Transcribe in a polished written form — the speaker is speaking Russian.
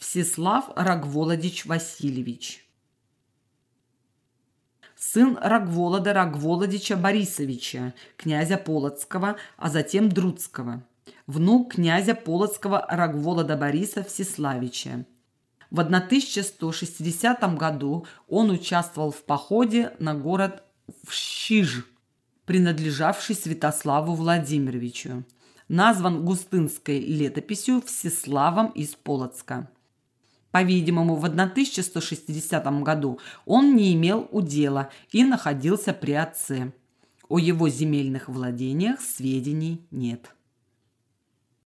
Всеслав Рогволодич Васильевич. Сын Рогволода Рогволодича Борисовича, князя Полоцкого, а затем Друцкого. Внук князя Полоцкого Рогволода Бориса Всеславича. В 1160 году он участвовал в походе на город Вщиж, принадлежавший Святославу Владимировичу. Назван Густынской летописью Всеславом из Полоцка. По-видимому, в 1160 году он не имел удела и находился при отце. О его земельных владениях сведений нет.